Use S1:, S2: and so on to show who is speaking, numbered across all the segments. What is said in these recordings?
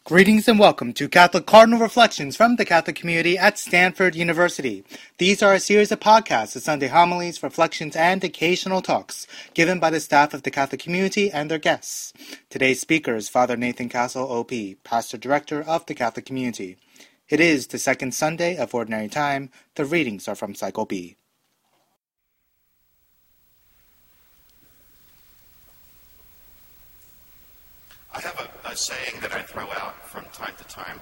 S1: Greetings and welcome to Catholic Cardinal Reflections from the Catholic community at Stanford University. These are a series of podcasts of Sunday homilies, reflections, and occasional talks given by the staff of the Catholic community and their guests. Today's speaker is Father Nathan Castle, OP, Pastor Director of the Catholic community. It is the second Sunday of Ordinary Time. The readings are from Cycle B.
S2: I have a saying that I throw out from time to time.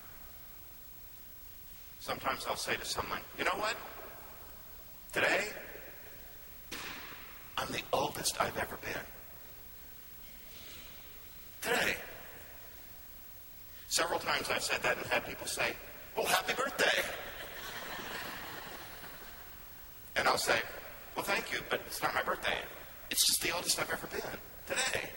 S2: Sometimes I'll say to someone, you know what? Today, I'm the oldest I've ever been. Today. Several times I've said that and had people say, well, happy birthday. And I'll say, well, thank you, but it's not my birthday. It's just the oldest I've ever been. Today.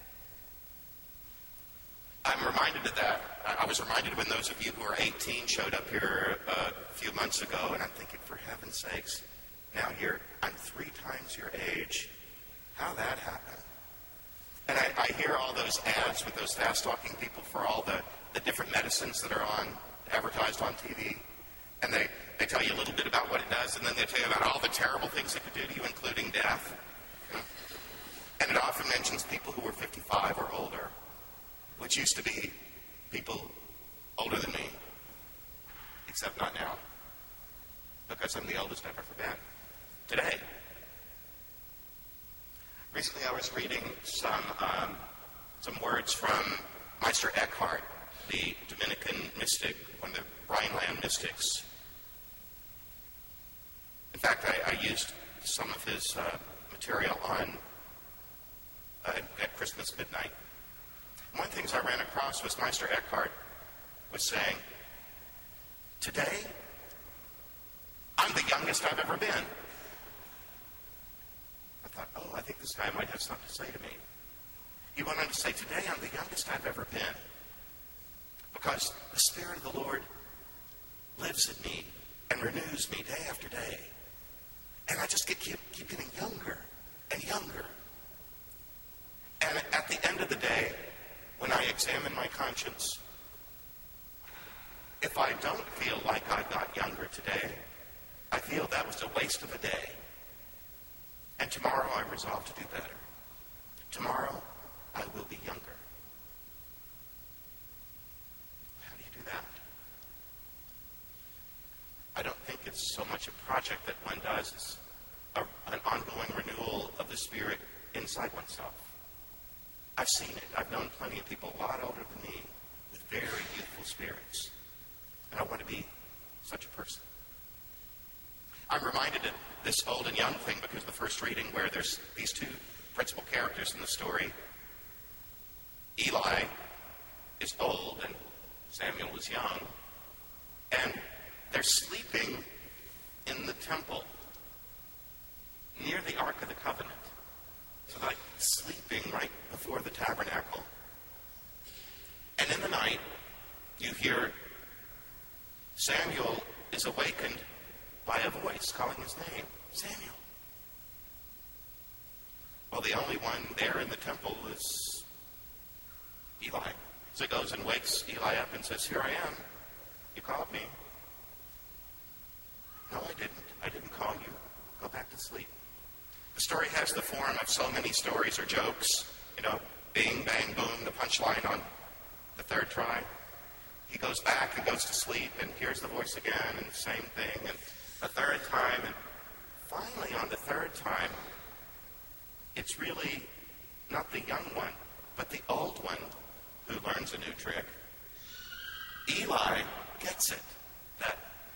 S2: I'm reminded of that. I was reminded when those of you who are 18 showed up here a few months ago, and I'm thinking, for heaven's sakes, now I'm 3 times your age. How that happened? And I hear all those ads with those fast-talking people for all the different medicines that are advertised on TV. And they tell you a little bit about what it does, and then they tell you about all the terrible things it could do to you, including death. And it often mentions people who were 55 or older, which used to be people older than me, except not now, because I'm the oldest I've ever been. Today. Recently I was reading some words from Meister Eckhart, the Dominican mystic, one of the Rhineland mystics. In fact, I used some of his material at Christmas midnight. One of the things I ran across was Meister Eckhart was saying, today, I'm the youngest I've ever been. I thought, I think this guy might have something to say to me. He went on to say, today I'm the youngest I've ever been because the Spirit of the Lord lives in me and renews me day after day. And I just keep getting younger and younger. And at the end of the day, when I examine my conscience, if I don't feel like I got younger today, I feel that was a waste of a day. And tomorrow I resolve to do better. Tomorrow I will be younger. How do you do that? I don't think it's so much a project that one does. It's an ongoing renewal of the Spirit inside oneself. I've seen it. I've known plenty of people a lot older than me with very youthful spirits. And I want to be such a person. I'm reminded of this old and young thing because the first reading where there's these 2 principal characters in the story. Eli is old and Samuel is young. And they're sleeping in the temple near the Ark of the Covenant. So like sleeping right before the tabernacle. And in the night, you hear Samuel is awakened by a voice calling his name, Samuel. Well, the only one there in the temple is Eli. So he goes and wakes Eli up and says, here I am. You called me. No, I didn't. I didn't call you. Go back to sleep. The story has the form of so many stories or jokes. Bing, bang, boom, the punchline on the 3rd try. He goes back and goes to sleep and hears the voice again and the same thing. And the 3rd time. And finally on the 3rd time, it's really not the young one, but the old one who learns a new trick. Eli gets it. That,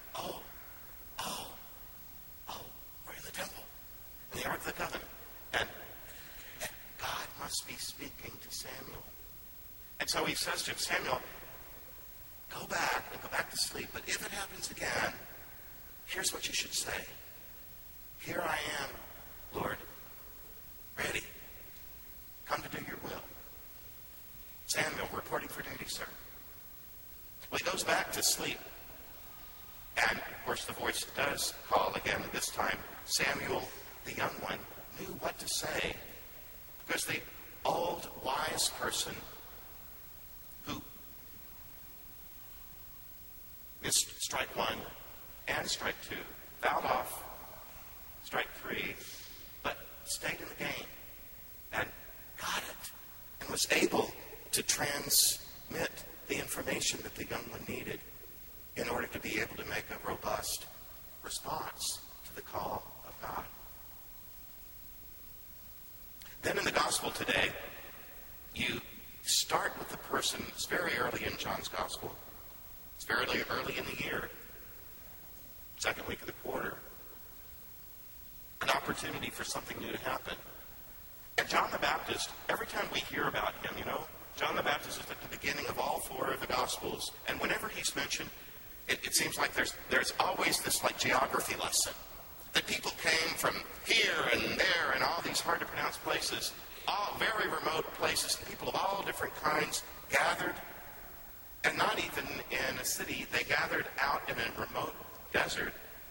S2: we're in the temple. In the Ark of the Covenant. And God must be speaking to Samuel. And so he says to him, Samuel, go back to sleep. But if it happens again, here's what you should say. Here I am, Lord, ready. Come to do your will. Samuel, reporting for duty, sir. Well, he goes back to sleep. And, of course, the voice does call again, and this time Samuel, the young one, knew what to say. Because the old, wise person who strike one and strike two, fouled off, strike three, but stayed in the game and got it and was able to transmit the information that the young one needed in order to be able to make a robust response to the call of God. Then in the gospel today, you start with the person. It's very early in John's gospel. It's very early in the year, second week of the quarter. An opportunity for something new to happen. And John the Baptist, every time we hear about him, John the Baptist is at the beginning of all four of the Gospels. And whenever he's mentioned, it seems like there's always this like geography lesson. That people came from here and there and all these hard to pronounce places, all very remote places, people of all different kinds gathered. And not even in a city, they gathered out in a remote desert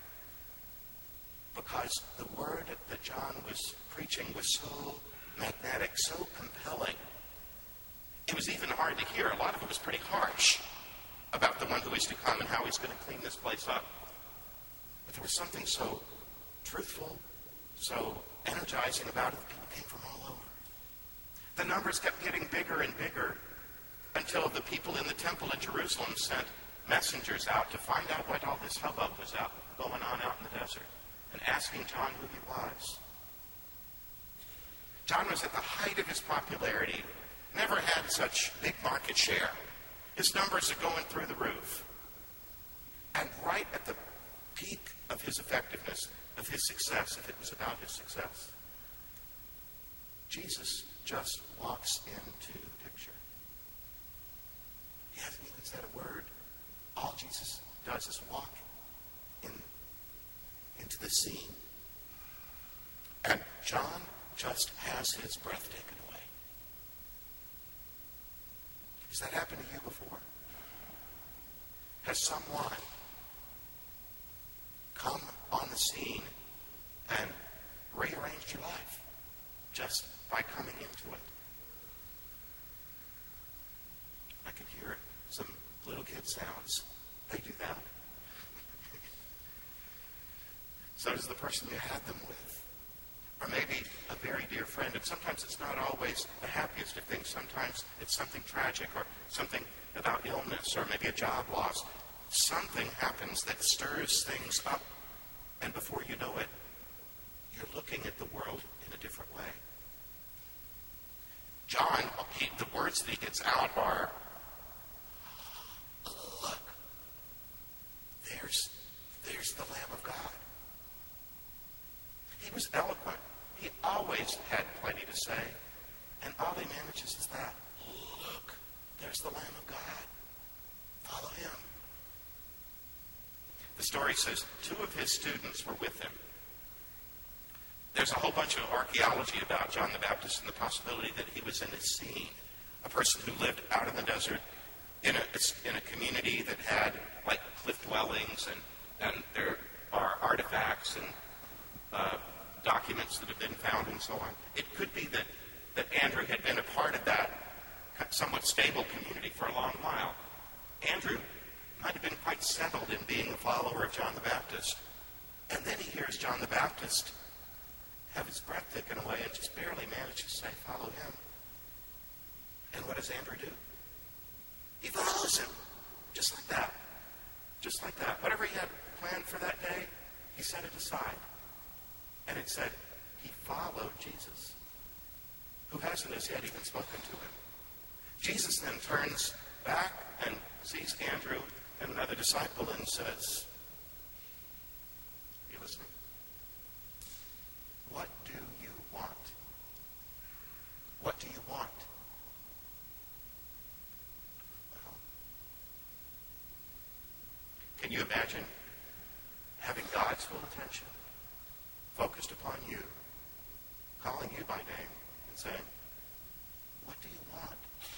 S2: because the word that John was preaching was so magnetic, so compelling. It was even hard to hear. A lot of it was pretty harsh about the one who is to come and how he's going to clean this place up. But there was something so truthful, so energizing about it that people came from all over. The numbers kept getting bigger and bigger until the people in the temple in Jerusalem sent messengers out to find out what all this hubbub was going on out in the desert and asking John who he was. John was at the height of his popularity, never had such big market share. His numbers are going through the roof. And right at the peak of his effectiveness, of his success, if it was about his success, Jesus just walks into the picture. He hasn't even said a word. All Jesus does is walk into the scene. And John just has his breath taken away. Has that happened to you before? Has someone come on the scene and rearranged your life just by coming into it? I can hear some little kid sounds. They do that. So does the person you had them with. Or maybe a very dear friend. And sometimes it's not always the happiest of things. Sometimes it's something tragic or something about illness or maybe a job loss. Something happens that stirs things up. And before you know it, you're looking at the world in a different way. John, the words that he gets out are, look, there's the Lamb of God. He was eloquent. He always had plenty to say. And all he manages is that. Look, there's the Lamb of God. Follow him. The story says 2 of his students were with him. There's a whole bunch of archaeology about John the Baptist and the possibility that he was in a scene. A person who lived out in the desert in a community that had like cliff dwellings and there are artifacts and documents that have been found and so on. It could be that Andrew had been a part of that somewhat stable community for a long while. Andrew might have been quite settled in being a follower of John the Baptist. And then he hears John the Baptist have his breath taken away and just barely manages to say, follow him. And what does Andrew do? He follows him. Just like that. Just like that. Whatever he had planned for that day, he set it aside. And it said, he followed Jesus, who hasn't as yet even spoken to him. Jesus then turns back and sees Andrew and another disciple and says, you listening? What do you want? What do you want? Well, can you imagine having God's full attention focused upon you, calling you by name and saying, what do you want?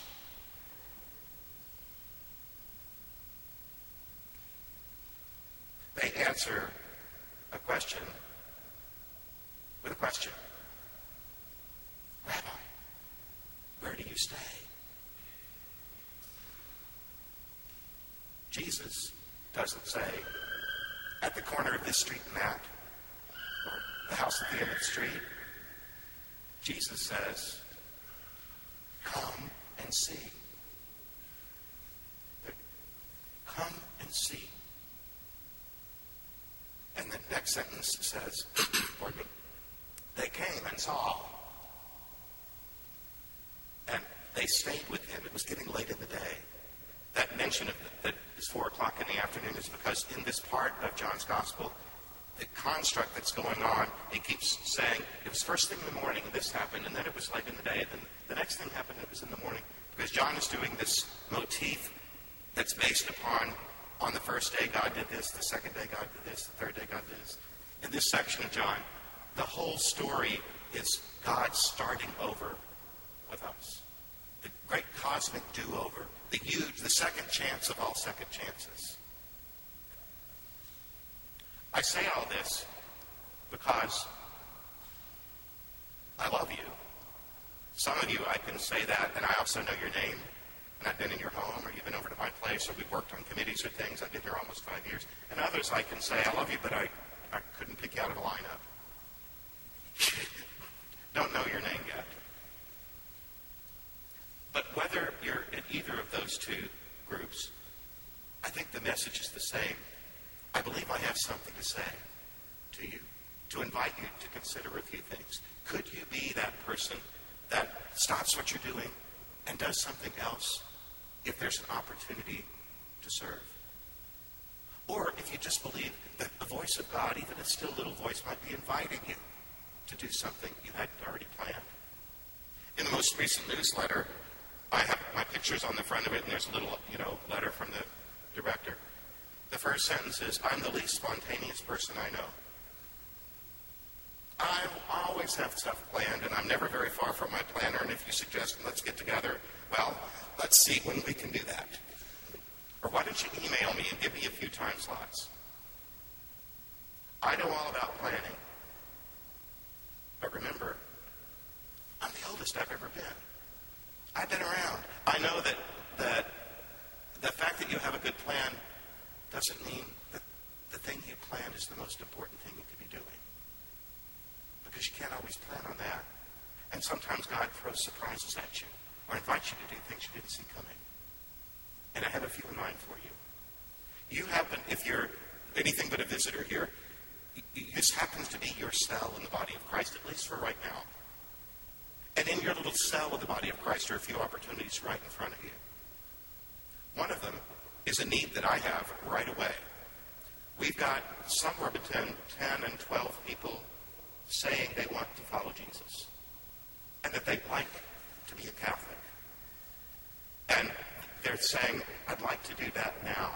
S2: They answer a question with a question. Rabbi, where do you stay? Jesus doesn't say, at the corner of this street and that, or the house at the end of the street. Jesus says, come and see. Come and see. And the next sentence says, pardon me, they came and saw. And they stayed with him. It was getting late in the day. That mention of that is 4 o'clock in the afternoon is because in this part of John's Gospel, the construct that's going on, it keeps saying it was first thing in the morning and this happened, and then it was late in the day, and then the next thing happened, it was in the morning. Because John is doing this motif that's based upon, on the first day God did this, the second day God did this, the third day God did this. In this section of John, the whole story is God starting over with us. The great cosmic do-over, the huge, the second chance of all second chances. I say all this because I love you. Some of you, I can say that, and I also know your name, and I've been in your home, or you've been over to my place, or we've worked on committees or things. I've been here almost 5 years. And others, I can say, I love you, but I couldn't pick you out of a lineup. Don't know your name yet. But whether you're in either of those two groups, I think the message is the same. I believe I have something to say to you, to invite you to consider a few things. Could you be that person that stops what you're doing and does something else if there's an opportunity to serve? Or if you just believe that the voice of God, even a still little voice, might be inviting you to do something you hadn't already planned. In the most recent newsletter, I have my pictures on the front of it, and there's a little, letter from the director. The first sentence is, I'm the least spontaneous person I know. I always have stuff planned, and I'm never very far from my planner, and if you suggest, let's get together, well, let's see when we can do that. Or why don't you email me and give me a few time slots? I know all about planning. But remember, I'm the oldest I've ever been. I've been around. I know that the fact that you have a good plan doesn't mean that the thing you planned is the most important thing you could be doing. Because you can't always plan on that. And sometimes God throws surprises at you or invites you to do things you didn't see coming. And I have a few in mind for you. You happen, if you're anything but a visitor here, this happens to be your cell in the body of Christ, at least for right now. And in your little cell of the body of Christ are a few opportunities right in front of you. One of them is a need that I have right away. We've got somewhere between 10 and 12 people saying they want to follow Jesus and that they'd like to be a Catholic. And they're saying, I'd like to do that now.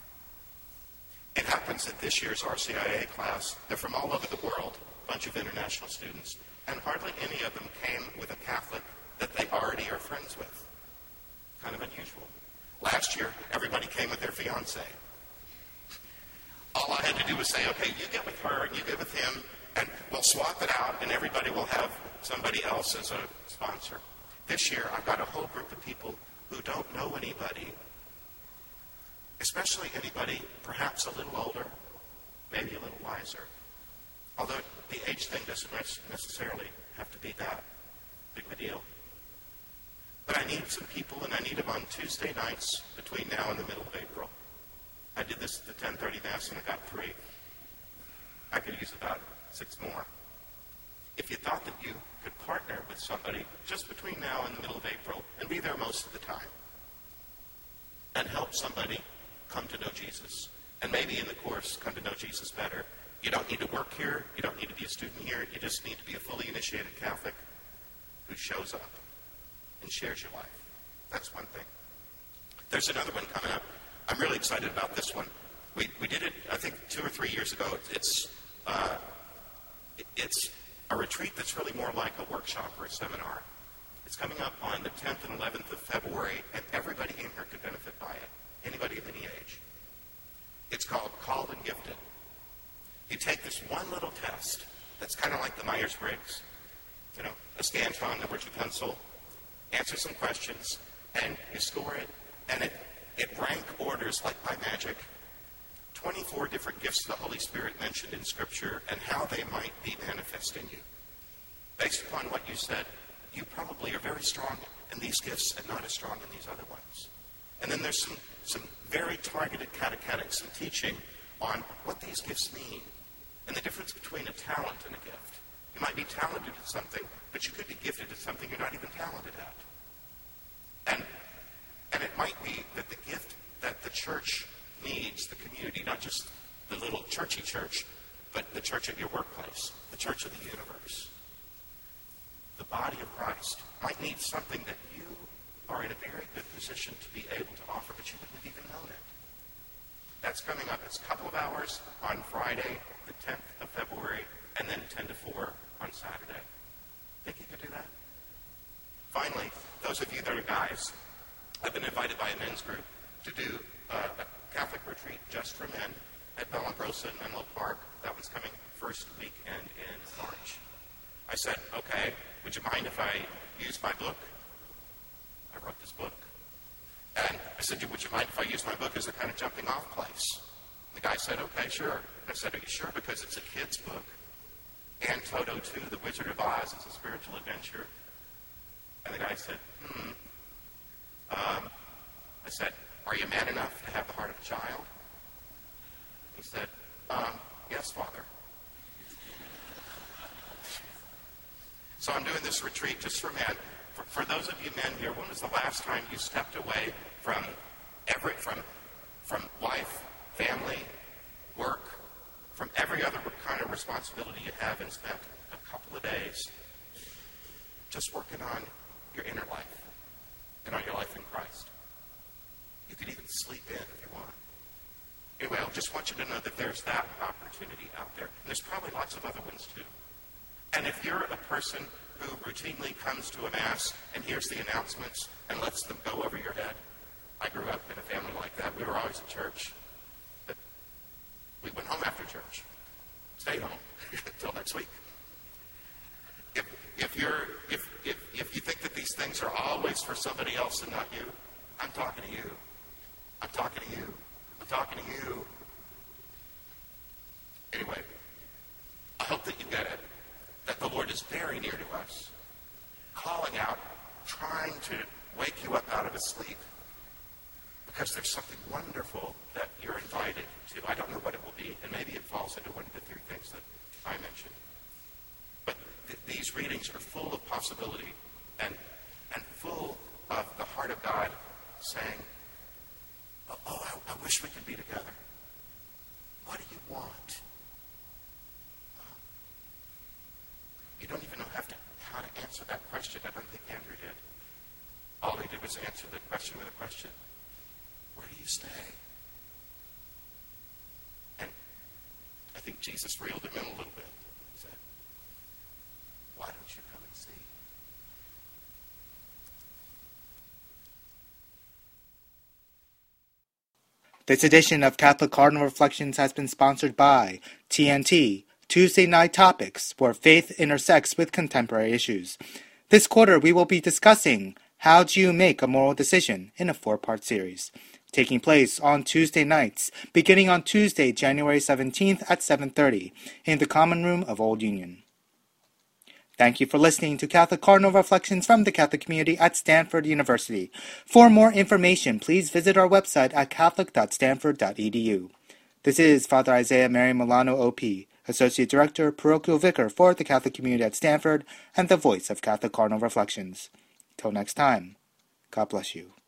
S2: It happens that this year's RCIA class, they're from all over the world, a bunch of international students, and hardly any of them came with a Catholic that they already are friends with. Kind of unusual. Last year, everybody came with their fiancé. All I had to do was say, okay, you get with her and you get with him, and we'll swap it out, and everybody will have somebody else as a sponsor. This year, I've got a whole group of people who don't know anybody, especially anybody perhaps a little older, maybe a little wiser. Although the age thing doesn't necessarily have to be that big of a deal. But I need some people, and I need them on Tuesday nights between now and the middle of April. I did this at the 10:30 Mass, and I got 3. I could use about 6 more. If you thought that you could partner with somebody just between now and the middle of April and be there most of the time and help somebody come to know Jesus, and maybe in the course come to know Jesus better, you don't need to work here, you don't need to be a student here, you just need to be a fully initiated Catholic who shows up and shares your life. That's one thing. There's another one coming up. I'm really excited about this one. We did it, I think, 2 or 3 years ago. It's a retreat that's really more like a workshop or a seminar. It's coming up on the 10th and 11th of February, and everybody in here could benefit by it. Anybody of any age. It's called Called and Gifted. You take this one little test that's kind of like the Myers-Briggs, a Scantron, number 2 pencil, answer some questions, and you score it, and it rank orders like by magic 24 different gifts of the Holy Spirit mentioned in Scripture and how they might be manifest in you. Based upon what you said, you probably are very strong in these gifts and not as strong in these other ones. And then there's some very targeted catechetics and teaching on what these gifts mean and the difference between a talent and a gift. You might be talented at something, but you could be gifted at something you're not even talented at. And it might be that the gift that the church needs, the community, not just the little churchy church, but the church at your workplace, the church of the universe, the body of Christ, might need something that you are in a very good position to be able to offer, but you wouldn't have even known it. That's coming up. It's a couple of hours on Friday, the 10th of February, and then 10 to 4 on Saturday. Think you could do that? Finally, those of you that are guys, I've been invited by a men's group to do a Catholic retreat just for men at Bellagrosa in Menlo Park. That one's coming first weekend in March. I said, okay, would you mind if I use my book? I wrote this book. And I said, would you mind if I use my book as a kind of jumping off place? The guy said, okay, sure. I said, are you sure? Because it's a kid's book. And Toto 2, The Wizard of Oz, is a spiritual adventure. And the guy said, I said, are you man enough to have the heart of a child? He said, yes, Father. So I'm doing this retreat just for men. For those of you men here, when was the last time you stepped away from life, family, work, from every other kind of responsibility you have and spent a couple of days just working on your inner life and on your life in Christ? You could even sleep in if you want. Anyway, I just want you to know that there's that opportunity out there. And there's probably lots of other ones too. And if you're a person who routinely comes to a Mass and hears the announcements and lets them go over your head, I grew up in a family like that. We were always at church. But we went home after church. Stayed home until next week. If you think that these things are always for somebody else and not you, I'm talking to you. I'm talking to you. I'm talking to you. Anyway, I hope that you get it. That the Lord is very near to us, calling out, trying to wake you up out of a sleep, because there's something wonderful that you're invited to. I don't know what it will be, and maybe it falls into one of the three things that I mentioned. But these readings are full of possibility and full of the heart of God saying, I wish we could be together. What do you want? You don't even know how to answer that question. I don't think Andrew did. All he did was answer the question with a question. Where do you stay? And I think Jesus reeled him in a little bit. He said, why don't you come and see?
S1: This edition of Catholic Cardinal Reflections has been sponsored by TNT, Tuesday Night Topics, where faith intersects with contemporary issues. This quarter, we will be discussing How Do You Make a Moral Decision in a 4-part series, taking place on Tuesday nights, beginning on Tuesday, January 17th at 7:30 in the Common Room of Old Union. Thank you for listening to Catholic Cardinal Reflections from the Catholic community at Stanford University. For more information, please visit our website at catholic.stanford.edu. This is Father Isaiah Mary Milano, OP, Associate Director, Parochial Vicar for the Catholic community at Stanford, and the voice of Catholic Cardinal Reflections. Till next time, God bless you.